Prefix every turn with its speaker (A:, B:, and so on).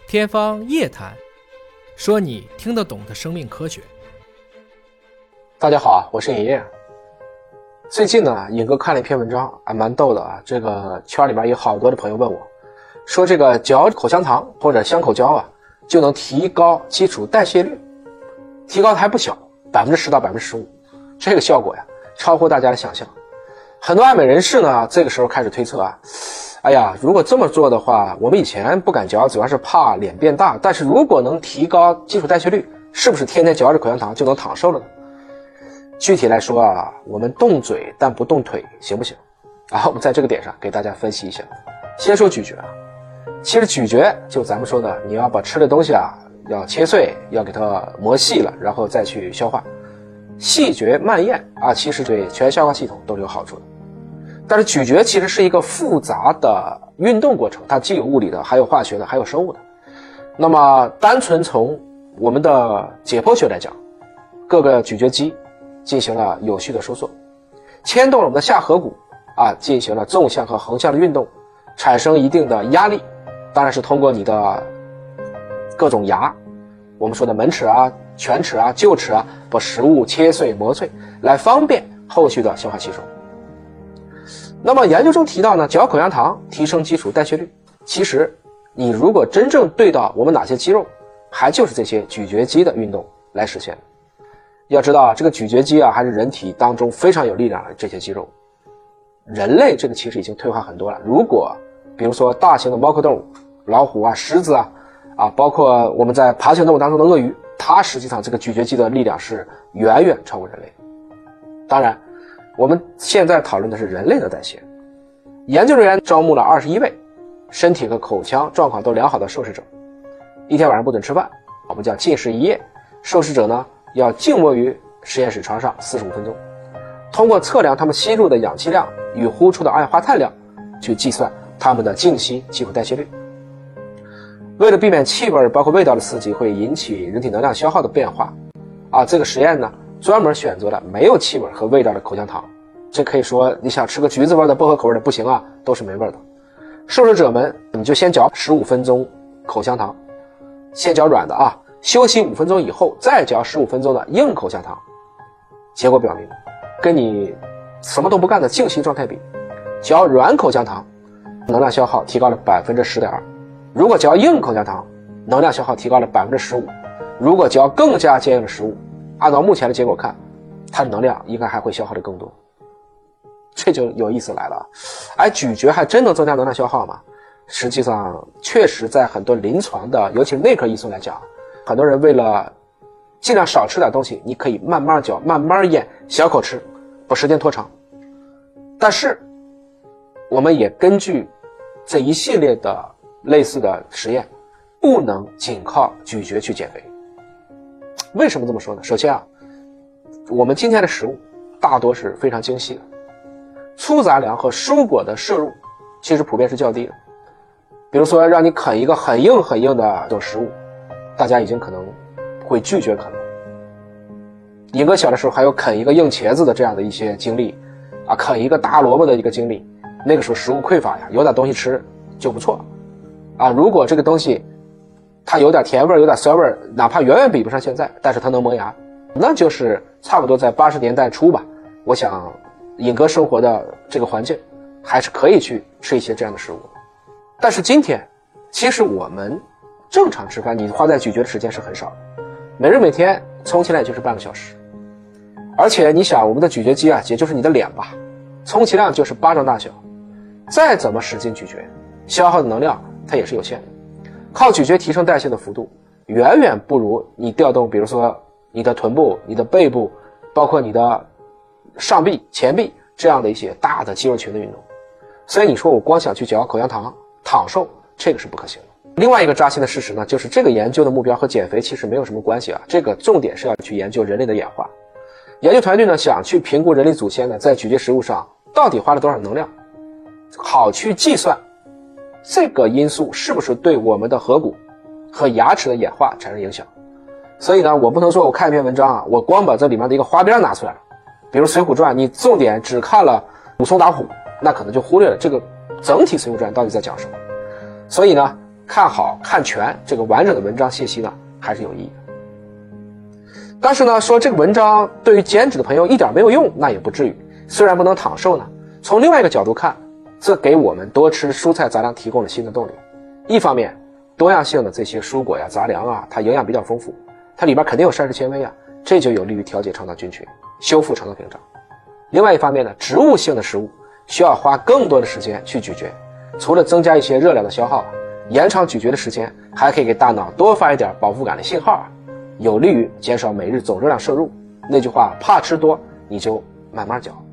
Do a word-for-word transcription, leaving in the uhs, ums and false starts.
A: 天方夜谭，说你听得懂的生命科学。
B: 大家好，我是尹烨。最近呢，尹哥看了一篇文章，还蛮逗的啊。这个圈里面有好多的朋友问我，说这个嚼口香糖或者香口胶啊，就能提高基础代谢率，提高的还不小，百分之十到百分之十五，这个效果呀，超乎大家的想象。很多爱美人士呢，这个时候开始推测啊，哎呀，如果这么做的话，我们以前不敢嚼，主要是怕脸变大，但是如果能提高基础代谢率，是不是天天嚼着口香糖就能长寿了呢？具体来说啊，我们动嘴但不动腿行不行？啊，我们在这个点上给大家分析一下。先说咀嚼啊，其实咀嚼就咱们说的，你要把吃的东西啊要切碎，要给它磨细了，然后再去消化。细嚼慢咽啊，其实对全消化系统都是有好处的。但是咀嚼其实是一个复杂的运动过程，它既有物理的，还有化学的，还有生物的。那么单纯从我们的解剖学来讲，各个咀嚼肌进行了有序的收缩，牵动了我们的下颌骨啊，进行了纵向和横向的运动，产生一定的压力，当然是通过你的各种牙，我们说的门齿啊、犬齿啊、臼齿啊，把食物切碎磨碎，来方便后续的消化吸收。那么研究中提到呢，嚼口香糖提升基础代谢率，其实你如果真正对到我们哪些肌肉，还就是这些咀嚼肌的运动来实现。要知道这个咀嚼肌啊，还是人体当中非常有力量的这些肌肉。人类这个其实已经退化很多了，如果比如说大型的猫科动物，老虎啊、狮子啊啊，包括我们在爬行动物当中的鳄鱼，它实际上这个咀嚼肌的力量是远远超过人类。当然我们现在讨论的是人类的代谢。研究人员招募了二十一位身体和口腔状况都良好的受试者，一天晚上不准吃饭，我们叫禁食一夜。受试者呢要静卧于实验室床上四十五分钟，通过测量他们吸入的氧气量与呼出的二氧化碳量，去计算他们的静息基础代谢率。为了避免气味包括味道的刺激会引起人体能量消耗的变化啊，这个实验呢专门选择了没有气味和味道的口香糖。这可以说你想吃个橘子味的、薄荷口味的不行啊，都是没味的。受试者们你就先嚼十五分钟口香糖，先嚼软的啊，休息五分钟以后再嚼十五分钟的硬口香糖。结果表明，跟你什么都不干的静息状态比，嚼软口香糖能量消耗提高了 百分之十点二， 如果嚼硬口香糖能量消耗提高了 百分之十五， 如果嚼更加坚硬的食物，按照目前的结果看，它的能量应该还会消耗的更多。这就有意思来了，哎，咀嚼还真能增加能量消耗吗？实际上确实在很多临床的尤其是内科医生来讲，很多人为了尽量少吃点东西，你可以慢慢嚼慢慢咽，小口吃，把时间拖长。但是我们也根据这一系列的类似的实验，不能仅靠咀嚼去减肥。为什么这么说呢？首先啊，我们今天的食物大多是非常精细的，粗杂粮和蔬果的摄入其实普遍是较低的。比如说让你啃一个很硬很硬的这种食物，大家已经可能会拒绝啃了。尹哥小的时候还有啃一个硬茄子的这样的一些经历啊，啃一个大萝卜的一个经历。那个时候食物匮乏呀，有点东西吃就不错啊。如果这个东西它有点甜味有点酸味，哪怕远远比不上现在，但是它能磨牙，那就是差不多在八十年代初吧。我想尹哥生活的这个环境还是可以去吃一些这样的食物。但是今天其实我们正常吃饭，你花在咀嚼的时间是很少的，每日每天充其量也就是半个小时。而且你想我们的咀嚼肌啊，也就是你的脸吧，充其量就是巴掌大小，再怎么使劲咀嚼，消耗的能量它也是有限的。靠咀嚼提升代谢的幅度远远不如你调动比如说你的臀部、你的背部，包括你的上臂、前臂这样的一些大的肌肉群的运动。所以你说我光想去嚼口香糖躺瘦，这个是不可行的。另外一个扎心的事实呢，就是这个研究的目标和减肥其实没有什么关系啊，这个重点是要去研究人类的演化。研究团队呢想去评估人类祖先呢在咀嚼食物上到底花了多少能量，好去计算这个因素是不是对我们的颌骨和牙齿的演化产生影响。所以呢，我不能说我看一篇文章啊，我光把这里面的一个花边拿出来了，比如《水浒传》，你重点只看了武松打虎，那可能就忽略了这个整体《水浒传》到底在讲什么。所以呢， 看好看全这个完整的文章信息呢，还是有意义的。但是呢，说这个文章对于减脂的朋友一点没有用，那也不至于。虽然不能躺瘦呢，从另外一个角度看，这给我们多吃蔬菜杂粮提供了新的动力。一方面，多样性的这些蔬果呀、杂粮啊，它营养比较丰富，它里边肯定有膳食纤维啊，这就有利于调节肠道菌群，修复肠道屏障。另外一方面呢，植物性的食物需要花更多的时间去咀嚼，除了增加一些热量的消耗，延长咀嚼的时间，还可以给大脑多发一点饱腹感的信号啊，有利于减少每日总热量摄入。那句话，怕吃多你就慢慢嚼。